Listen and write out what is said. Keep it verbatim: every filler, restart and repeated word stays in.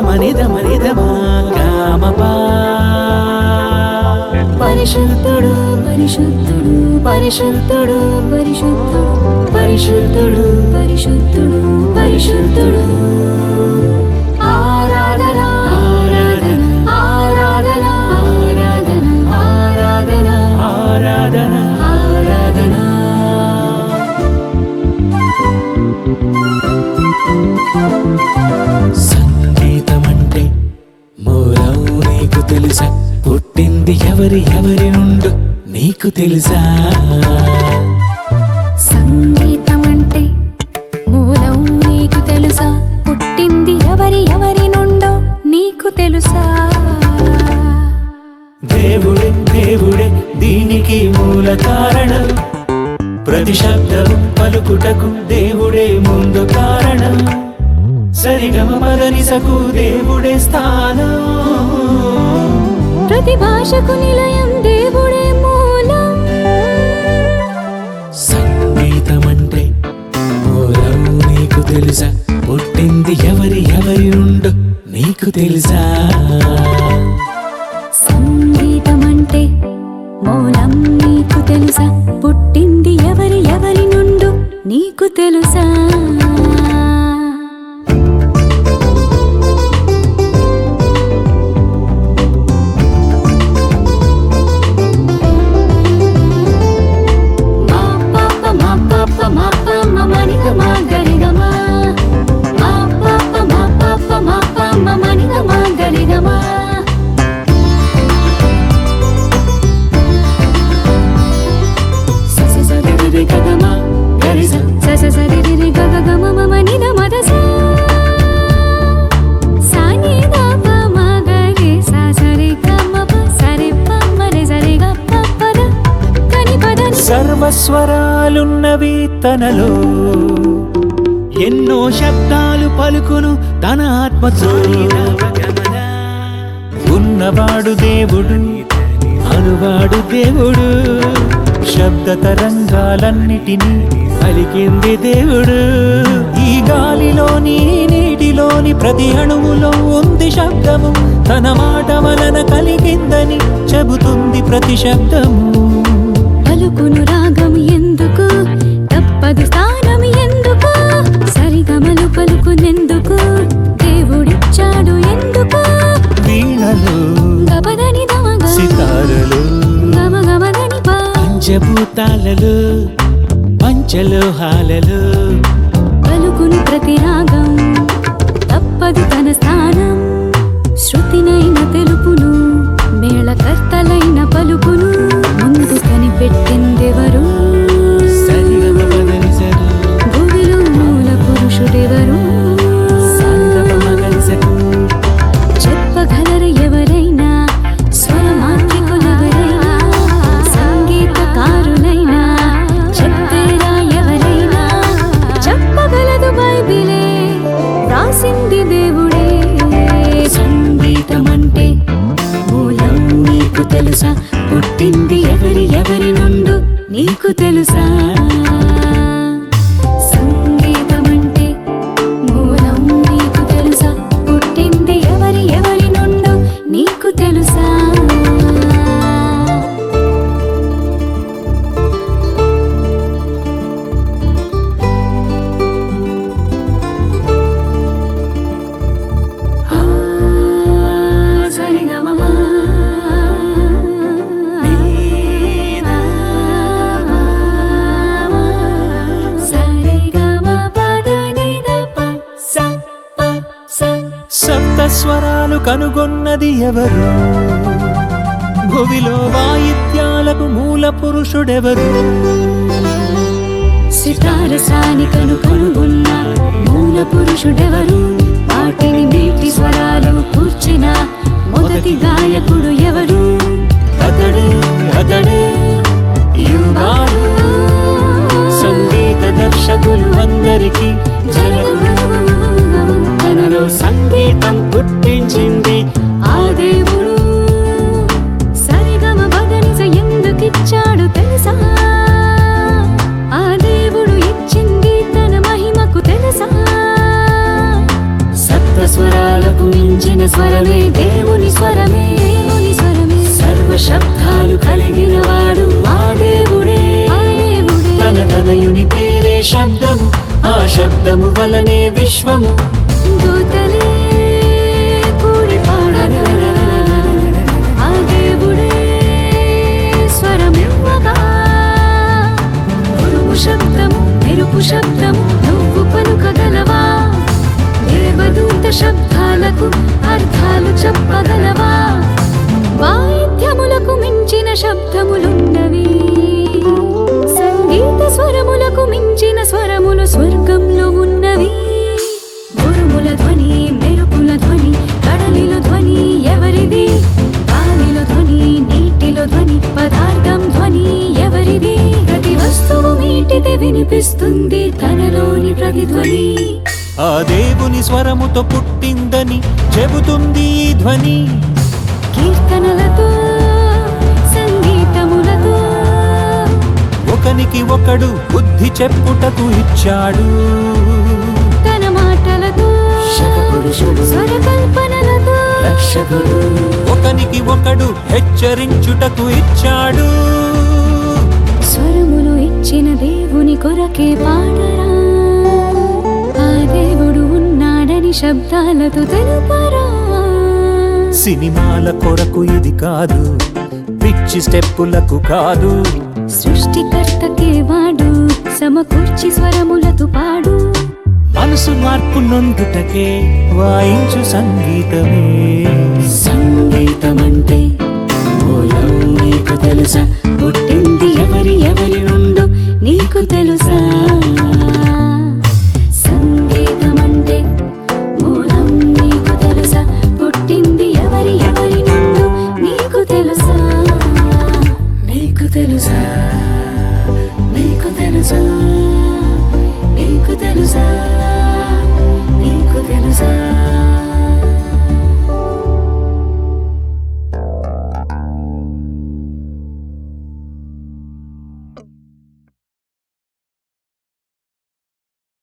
మనిదమనిదమా గామపా పరిశుద్ధుడు పరిశుద్ధుడు పరిశుద్ధుడు పరిశుద్ధుడు పరిశుద్ధుడు పరిశుద్ధుడు పరిశుద్ధుడు ఆరాధన ఆరాధన ఆరాధన ఆరాధన ఆరాధన ఆరాధన ఆరాధన సంగీతమంటే మూలం నీకు తెలుసా పుట్టింది ఎవరి ఎవరి నుండు నీకు తెలుసా సంగీతం అంటే మూలం నీకు తెలుసా పుట్టింది ఎవరి ఎవరి నుండో నీకు తెలుసా దేవుడే దేవుడే దీనికి మూల కారణం ప్రతి శబ్దం పలుకుటకు దేవుడే ముందు కారణం సరిగమ పదనిసకు దేవుడే స్థానం ప్రతి భాషకు నిలయం దేవుడే మూలం సంగీతమంటే మూలం నీకు తెలుసా పుట్టింది ఎవరి ఎవరి నుండు నీకు తెలుసా సంగీతం అంటే మూలం నీకు తెలుసా పుట్టింది ఎవరి ఎవరి నుండు నీకు తెలుసా సర్వస్వరాలున్నవి తనలో ఎన్నో శబ్దాలు పలుకును తన ఆత్మతో ఉన్నవాడు దేవుడు అనువాడు దేవుడు శబ్ద తరంగాలన్నిటినీ పలికింది దేవుడు ఈ గాలిలోని నీటిలోని ప్రతి అణువులో ఉంది శబ్దము తన మాట వలన కలిగిందని చెబుతుంది ప్రతి శబ్దము పలుకును రాగం ఎందుకు తప్పదు స్థానం ఎందుకు సరిగమలు పలుకునెందుకు దేవుడిచ్చాడు ఎందుకు వీణలు గబదని దమగ సితారలు గమగమదని పా పంచభూతాలలో పంచలోహాలలో పలుకును ప్రతి రాగం తప్పదు తన స్థానం శృతినైన తెలుపును మేళకర్తలైన పలుకును ముందు కనిపెట్టిందెవరు భూమిలో మూల పురుషుడెవరు చెప్పగలర ఎవరైనా స్వరమాంత్రికులెవరైనా సంగీతకారులైనా చెప్పేరా ఎవరైనా చెప్పగలదు బైబిలే రాసింది దేవుడే సంగీతమంటే మూలం నీకు తెలుసా పుట్టింది ఎవరి ఎవరి నుండు నీకు తెలుసా సంగీతమంటే మూలం నీకు తెలుసా పుట్టింది ఎవరి ఎవరి నుండు నీకు తెలుసా సప్తస్వరాలు కనుగొన్నది ఎవరు భువిలో వాయిద్యాలకు మూల పురుషుడెవరు సితారసాని కను కనుగొన్న మూల పురుషుడెవరు వాటిని మీటి స్వరాలు కూర్చిన మొదటి గాయకుడు ఎవరు అతడే అతడే యువాడు సంగీత దర్శకులు అందరికీ జనకుడు తనలో సంగీతం పుట్టించింది ఆ దేవుడు సరిగమ బదనిస ఎందుకిచ్చాడు తెలుసా ఆ దేవుడు ఇచ్చింది తన మహిమకు తెలుసా స్వరాలకు మించిన స్వరమే దేవుని స్వరమే దేవుని స్వరమే సర్వ శబ్దాలు కలిగిన వాడు ఆ దేవుడే ఆ దేవుడే తన తనయుని పేరే శబ్దము, ఆ శబ్దము వలనే విశ్వము. దూతలే కూడి పాడగా ఆ దేవుడే స్వరమివ్వగా ఉరుము శబ్దము మెరుపు శబ్దము నువ్వు పలుకగలవా? దేవదూత శబ్దాలకు అర్థాలు చెప్పగలవా? వాయిద్యములకు మించిన శబ్దములున్నవి, సంగీత స్వరములకు మించిన స్వరములు స్వర్గంలో ఉన్నవి. ఉరుముల ధ్వని మెరుపుల ధ్వని కడలిలో ధ్వని ఎవరిది? గాలిలో ధ్వని నీటిలో ధ్వని పదార్థం ధ్వని ఎవరిది? ప్రతి వస్తువు మీటితే వినిపిస్తుంది తనలోని ప్రతిధ్వని. ఆ దేవుని స్వరముతో పుట్టిందని చెబుతుంది ఈ ధ్వని. కీర్తనలతో సంగీతములతో ఒకనికి ఒకడు బుద్ధి చెప్పుటకు ఇచ్చాడు. తన మాటలతో స్వరకల్పనలతో రక్షకుడు ఒకనికి ఒకడు హెచ్చరించుటకు ఇచ్చాడు. స్వరములు ఇచ్చిన దేవుని కొరకే పాడరా, ఆ దేవుడు ఉన్నాడని శబ్దాలతో తెలుపరా. సినిమాల కొరకు ఇది కాదు, పిచ్చి స్టెప్పులకు కాదు. సృష్టికర్తకే వాడు సమకూర్చి స్వరములతో పాడు. మనసు మార్పు నొందుటకే వాయించు సంగీతమే. సంగీతమంటే మూలం నీకు తెలుసా? పుట్టింది ఎవరి ఎవరి నుండో నీకు తెలుసా?